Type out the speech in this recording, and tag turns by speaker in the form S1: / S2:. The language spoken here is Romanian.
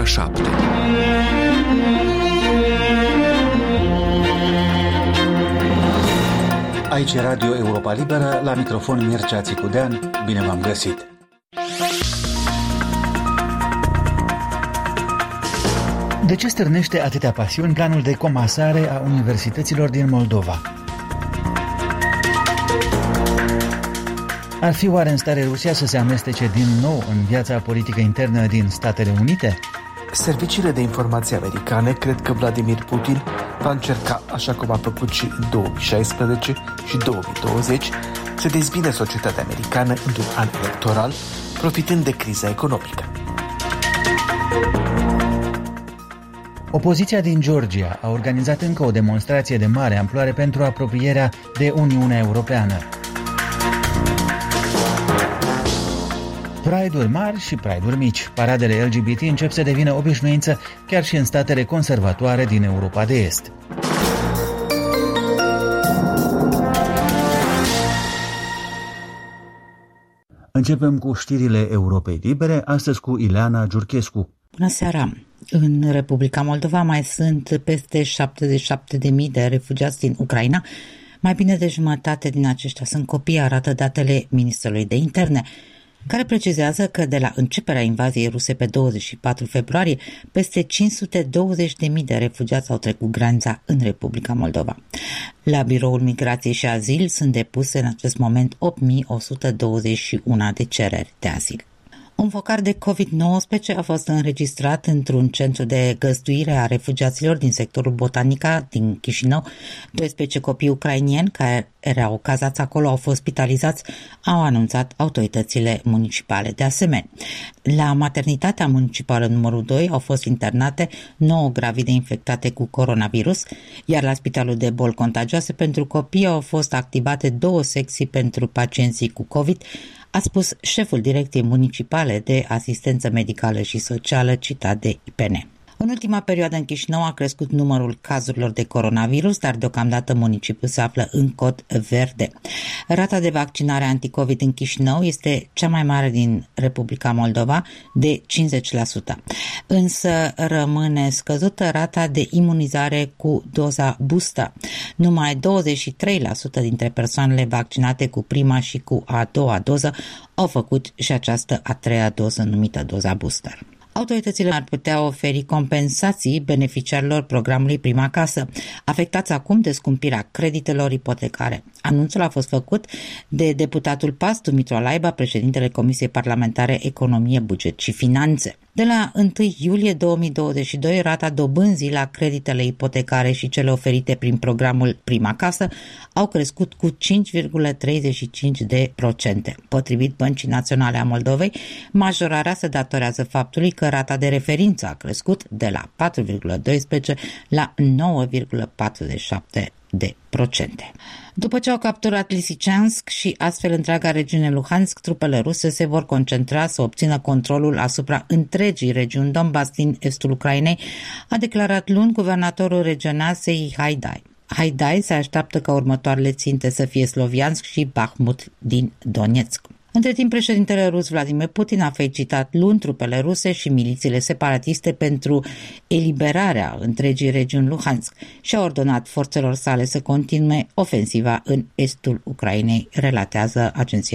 S1: 7.
S2: Aici e Radio Europa Liberă, la microfon Mircea Țicudean. Bine v-am găsit! De ce stârnește atâtea pasiuni planul de comasare a universităților din Moldova? Ar fi oare în stare Rusia să se amestece din nou în viața politică internă din Statele Unite?
S3: Serviciile de informație americane cred că Vladimir Putin va încerca, așa cum a făcut și în 2016 și 2020, să dezbine societatea americană într-un an electoral, profitând de criza economică.
S2: Opoziția din Georgia a organizat încă o demonstrație de mare amploare pentru apropierea de Uniunea Europeană. Pride-uri mari și Pride-uri mici. Paradele LGBT încep să devină obișnuință chiar și în statele conservatoare din Europa de Est. Începem cu știrile Europei Libere, astăzi cu Ileana Giurchescu.
S4: Bună seara! În Republica Moldova mai sunt peste 77.000 de refugiați din Ucraina. Mai bine de jumătate din aceștia sunt copii, arată datele Ministerului de Interne, care precizează că de la începerea invaziei ruse pe 24 februarie, peste 520.000 de refugiați au trecut granița în Republica Moldova. La Biroul Migrației și Azil sunt depuse în acest moment 8.121 de cereri de azil. Un focar de COVID-19 a fost înregistrat într-un centru de găzduire a refugiaților din sectorul Botanica din Chișinău. 12 copii ucrainieni care erau cazați acolo au fost spitalizați, au anunțat autoritățile municipale. De asemenea, la maternitatea municipală numărul 2 au fost internate 9 gravide infectate cu coronavirus, iar la Spitalul de Boli Contagioase pentru copii au fost activate 2 secții pentru pacienții cu COVID, a spus șeful Direcției Municipale de Asistență Medicală și Socială, citat de IPN. În ultima perioadă în Chișinău a crescut numărul cazurilor de coronavirus, dar deocamdată municipiul se află în cod verde. Rata de vaccinare anticovid în Chișinău este cea mai mare din Republica Moldova, de 50%. Însă rămâne scăzută rata de imunizare cu doza booster. Numai 23% dintre persoanele vaccinate cu prima și cu a doua doză au făcut și această a treia doză numită doza booster. Autoritățile ar putea oferi compensații beneficiarilor programului Prima Casă, afectați acum de scumpirea creditelor ipotecare. Anunțul a fost făcut de deputatul PAS, Dumitru Alaiba, președintele Comisiei Parlamentare Economie, Buget și Finanțe. De la 1 iulie 2022, rata dobânzii la creditele ipotecare și cele oferite prin programul Prima Casă au crescut cu 5,35%. Potrivit Băncii Naționale a Moldovei, majorarea se datorează faptului că rata de referință a crescut de la 4,12 la 9,47%. După ce au capturat Lisiceansk și astfel întreaga regiune Luhansk, trupele ruse se vor concentra să obțină controlul asupra întregii regiuni Donbass din estul Ucrainei, a declarat luni guvernatorul regional Serhiy Haidai. Haidai se așteaptă ca următoarele ținte să fie Sloviansk și Bakhmut din Donetsk. Între timp, președintele rus Vladimir Putin a felicitat luni trupele ruse și milițiile separatiste pentru eliberarea întregii regiuni Luhansk și a ordonat forțelor sale să continue ofensiva în estul Ucrainei, relatează agenția